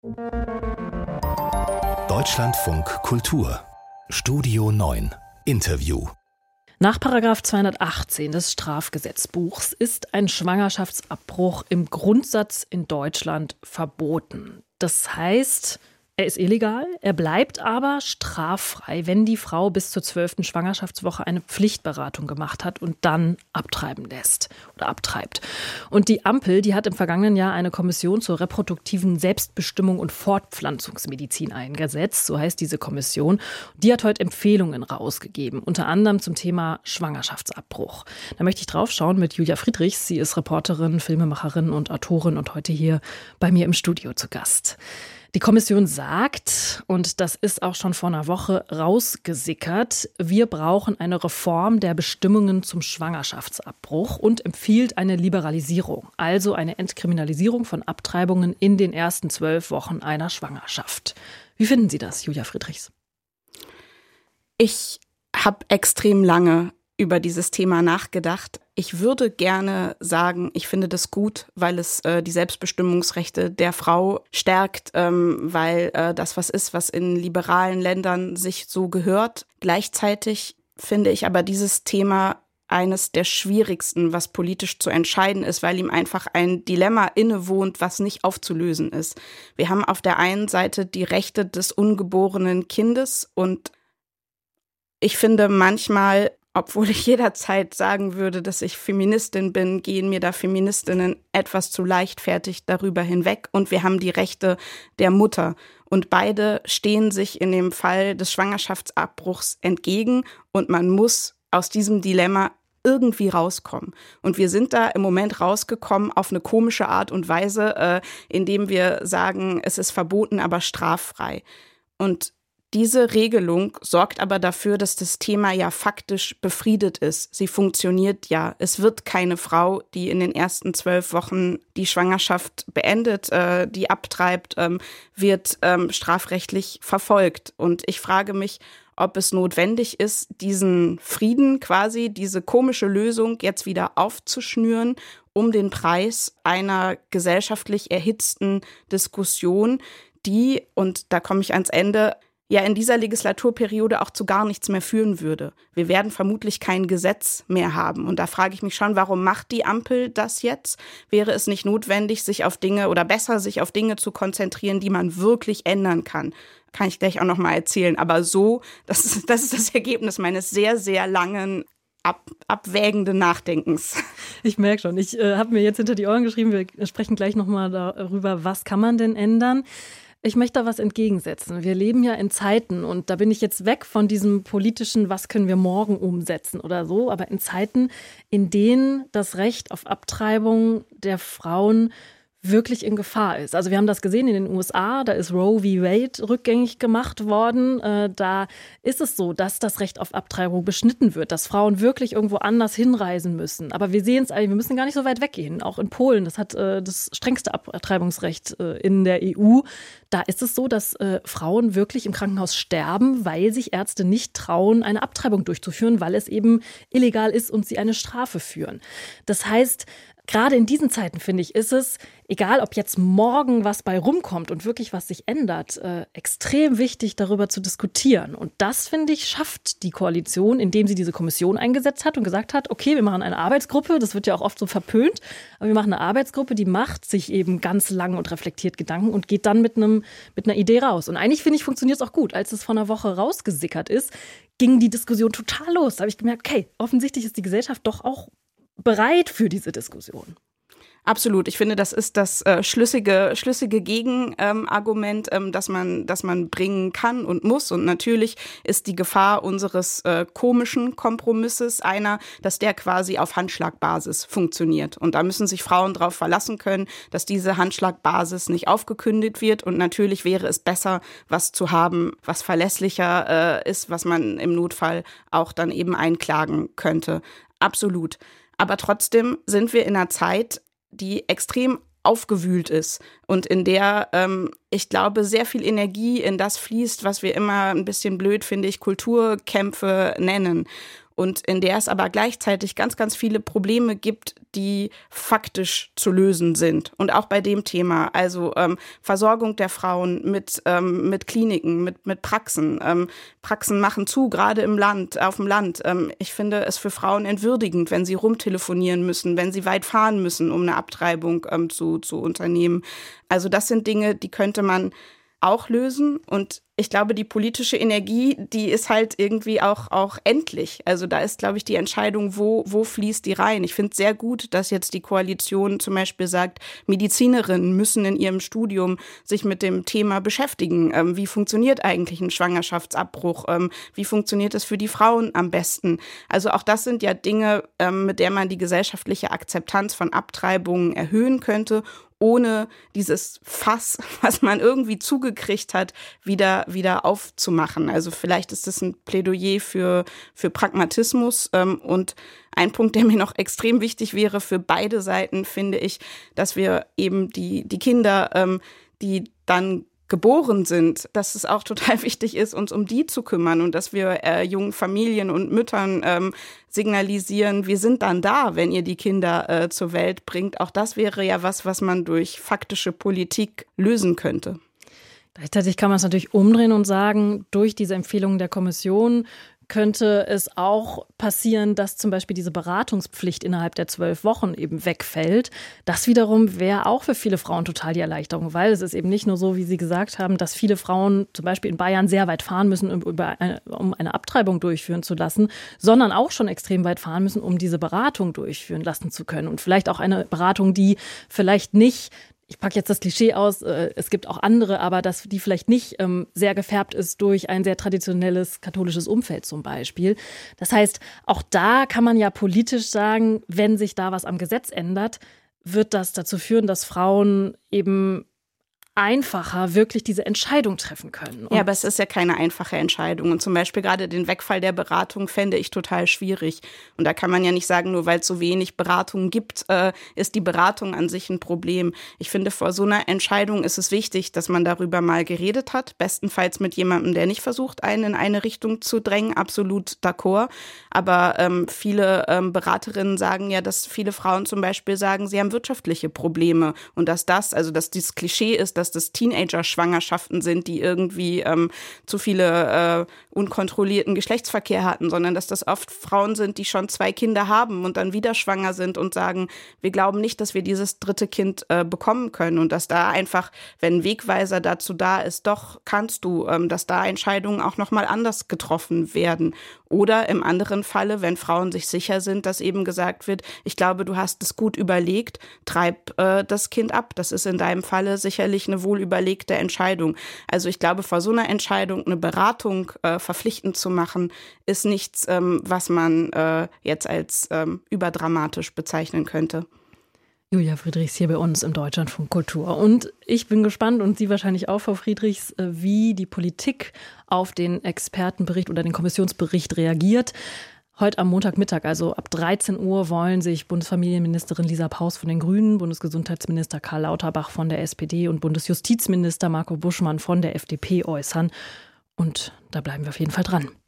Deutschlandfunk Kultur Studio 9 Interview. Nach § 218 des Strafgesetzbuchs ist ein Schwangerschaftsabbruch im Grundsatz in Deutschland verboten. Das heißt, er ist illegal, er bleibt aber straffrei, wenn die Frau bis zur 12. Schwangerschaftswoche eine Pflichtberatung gemacht hat und dann abtreiben lässt oder abtreibt. Und die Ampel, die hat im vergangenen Jahr eine Kommission zur reproduktiven Selbstbestimmung und Fortpflanzungsmedizin eingesetzt, so heißt diese Kommission. Die hat heute Empfehlungen rausgegeben, unter anderem zum Thema Schwangerschaftsabbruch. Da möchte ich drauf schauen mit Julia Friedrichs. Sie ist Reporterin, Filmemacherin und Autorin und heute hier bei mir im Studio zu Gast. Die Kommission sagt, und das ist auch schon vor einer Woche rausgesickert, wir brauchen eine Reform der Bestimmungen zum Schwangerschaftsabbruch und empfiehlt eine Liberalisierung, also eine Entkriminalisierung von Abtreibungen in den ersten 12 Wochen einer Schwangerschaft. Wie finden Sie das, Julia Friedrichs? Ich habe extrem lange über dieses Thema nachgedacht. Ich würde gerne sagen, ich finde das gut, weil es die Selbstbestimmungsrechte der Frau stärkt, weil das was ist, was in liberalen Ländern sich so gehört. Gleichzeitig finde ich aber dieses Thema eines der schwierigsten, was politisch zu entscheiden ist, weil ihm einfach ein Dilemma innewohnt, was nicht aufzulösen ist. Wir haben auf der einen Seite die Rechte des ungeborenen Kindes und ich finde manchmal, obwohl ich jederzeit sagen würde, dass ich Feministin bin, gehen mir da Feministinnen etwas zu leichtfertig darüber hinweg. Und wir haben die Rechte der Mutter. Und beide stehen sich in dem Fall des Schwangerschaftsabbruchs entgegen. Und man muss aus diesem Dilemma irgendwie rauskommen. Und wir sind da im Moment rausgekommen auf eine komische Art und Weise, indem wir sagen, es ist verboten, aber straffrei. Und diese Regelung sorgt aber dafür, dass das Thema ja faktisch befriedet ist. Sie funktioniert ja. Es wird keine Frau, die in den ersten 12 Wochen die Schwangerschaft beendet, die abtreibt, wird strafrechtlich verfolgt. Und ich frage mich, ob es notwendig ist, diesen Frieden quasi, diese komische Lösung jetzt wieder aufzuschnüren, um den Preis einer gesellschaftlich erhitzten Diskussion, die, und da komme ich ans Ende, ja in dieser Legislaturperiode auch zu gar nichts mehr führen würde. Wir werden vermutlich kein Gesetz mehr haben. Und da frage ich mich schon, warum macht die Ampel das jetzt? Wäre es nicht notwendig, sich auf Dinge oder besser sich auf Dinge zu konzentrieren, die man wirklich ändern kann? Kann ich gleich auch noch mal erzählen. Aber so, das ist das Ergebnis meines sehr, sehr langen abwägenden Nachdenkens. Ich merke schon, ich habe mir jetzt hinter die Ohren geschrieben, wir sprechen gleich noch mal darüber, was kann man denn ändern? Ich möchte da was entgegensetzen. Wir leben ja in Zeiten, und da bin ich jetzt weg von diesem politischen, was können wir morgen umsetzen oder so, aber in Zeiten, in denen das Recht auf Abtreibung der Frauen wirklich in Gefahr ist. Also wir haben das gesehen in den USA, da ist Roe v. Wade rückgängig gemacht worden. Da ist es so, dass das Recht auf Abtreibung beschnitten wird, dass Frauen wirklich irgendwo anders hinreisen müssen. Aber wir sehen es eigentlich, wir müssen gar nicht so weit weggehen. Auch in Polen, das hat das strengste Abtreibungsrecht in der EU. Da ist es so, dass Frauen wirklich im Krankenhaus sterben, weil sich Ärzte nicht trauen, eine Abtreibung durchzuführen, weil es eben illegal ist und sie eine Strafe führen. Das heißt, gerade in diesen Zeiten, finde ich, ist es, egal ob jetzt morgen was bei rumkommt und wirklich was sich ändert, extrem wichtig, darüber zu diskutieren. Und das, finde ich, schafft die Koalition, indem sie diese Kommission eingesetzt hat und gesagt hat, okay, wir machen eine Arbeitsgruppe, das wird ja auch oft so verpönt, aber wir machen eine Arbeitsgruppe, die macht sich eben ganz lang und reflektiert Gedanken und geht dann mit einer Idee raus. Und eigentlich, finde ich, funktioniert es auch gut. Als es vor einer Woche rausgesickert ist, ging die Diskussion total los. Da habe ich gemerkt, okay, offensichtlich ist die Gesellschaft doch auch bereit für diese Diskussion. Absolut. Ich finde, das ist das schlüssige Gegenargument, das man bringen kann und muss. Und natürlich ist die Gefahr unseres komischen Kompromisses einer, dass der quasi auf Handschlagbasis funktioniert. Und da müssen sich Frauen drauf verlassen können, dass diese Handschlagbasis nicht aufgekündigt wird. Und natürlich wäre es besser, was zu haben, was verlässlicher ist, was man im Notfall auch dann eben einklagen könnte. Absolut. Aber trotzdem sind wir in einer Zeit, die extrem aufgewühlt ist und in der, ich glaube, sehr viel Energie in das fließt, was wir immer ein bisschen blöd, finde ich, Kulturkämpfe nennen. und in der es aber gleichzeitig ganz, ganz viele Probleme gibt, die faktisch zu lösen sind. Und auch bei dem Thema, also Versorgung der Frauen mit Kliniken, mit Praxen. Praxen machen zu, gerade auf dem Land. Ich finde es für Frauen entwürdigend, wenn sie rumtelefonieren müssen, wenn sie weit fahren müssen, um eine Abtreibung zu unternehmen. Also das sind Dinge, die könnte man auch lösen. Und ich glaube, die politische Energie, die ist halt irgendwie auch endlich. Also da ist, glaube ich, die Entscheidung, wo fließt die rein. Ich finde es sehr gut, dass jetzt die Koalition zum Beispiel sagt, Medizinerinnen müssen in ihrem Studium sich mit dem Thema beschäftigen. Wie funktioniert eigentlich ein Schwangerschaftsabbruch? Wie funktioniert es für die Frauen am besten? Also auch das sind ja Dinge, mit der man die gesellschaftliche Akzeptanz von Abtreibungen erhöhen könnte, ohne dieses Fass, was man irgendwie zugekriegt hat, wieder aufzumachen. Also vielleicht ist das ein Plädoyer für Pragmatismus. Und ein Punkt, der mir noch extrem wichtig wäre für beide Seiten, finde ich, dass wir eben die Kinder, die dann geboren sind, dass es auch total wichtig ist, uns um die zu kümmern und dass wir jungen Familien und Müttern signalisieren, wir sind dann da, wenn ihr die Kinder zur Welt bringt. Auch das wäre ja was man durch faktische Politik lösen könnte. Gleichzeitig kann man es natürlich umdrehen und sagen, durch diese Empfehlungen der Kommission könnte es auch passieren, dass zum Beispiel diese Beratungspflicht innerhalb der 12 Wochen eben wegfällt. Das wiederum wäre auch für viele Frauen total die Erleichterung, weil es ist eben nicht nur so, wie Sie gesagt haben, dass viele Frauen zum Beispiel in Bayern sehr weit fahren müssen, um eine Abtreibung durchführen zu lassen, sondern auch schon extrem weit fahren müssen, um diese Beratung durchführen lassen zu können. Und vielleicht auch eine Beratung, die vielleicht nicht, ich packe jetzt das Klischee aus, es gibt auch andere, aber dass die vielleicht nicht sehr gefärbt ist durch ein sehr traditionelles katholisches Umfeld zum Beispiel. Das heißt, auch da kann man ja politisch sagen, wenn sich da was am Gesetz ändert, wird das dazu führen, dass Frauen eben einfacher wirklich diese Entscheidung treffen können. Ja, aber es ist ja keine einfache Entscheidung. Und zum Beispiel gerade den Wegfall der Beratung fände ich total schwierig. Und da kann man ja nicht sagen, nur weil es so wenig Beratungen gibt, ist die Beratung an sich ein Problem. Ich finde, vor so einer Entscheidung ist es wichtig, dass man darüber mal geredet hat. Bestenfalls mit jemandem, der nicht versucht, einen in eine Richtung zu drängen. Absolut d'accord. Aber viele Beraterinnen sagen ja, dass viele Frauen zum Beispiel sagen, sie haben wirtschaftliche Probleme. Und dass dieses Klischee ist, dass das Teenager-Schwangerschaften sind, die irgendwie zu viele unkontrollierten Geschlechtsverkehr hatten, sondern dass das oft Frauen sind, die schon 2 Kinder haben und dann wieder schwanger sind und sagen, wir glauben nicht, dass wir dieses 3. Kind bekommen können und dass da einfach, wenn ein Wegweiser dazu da ist, doch kannst du, dass da Entscheidungen auch nochmal anders getroffen werden. Oder im anderen Falle, wenn Frauen sich sicher sind, dass eben gesagt wird, ich glaube, du hast es gut überlegt, treib das Kind ab. Das ist in deinem Falle sicherlich eine wohlüberlegte Entscheidung. Also ich glaube, vor so einer Entscheidung eine Beratung verpflichtend zu machen, ist nichts, was man jetzt als überdramatisch bezeichnen könnte. Julia Friedrichs hier bei uns im Deutschlandfunk Kultur. Und ich bin gespannt und Sie wahrscheinlich auch, Frau Friedrichs, wie die Politik auf den Expertenbericht oder den Kommissionsbericht reagiert. Heute am Montagmittag, also ab 13 Uhr, wollen sich Bundesfamilienministerin Lisa Paus von den Grünen, Bundesgesundheitsminister Karl Lauterbach von der SPD und Bundesjustizminister Marco Buschmann von der FDP äußern. Und da bleiben wir auf jeden Fall dran.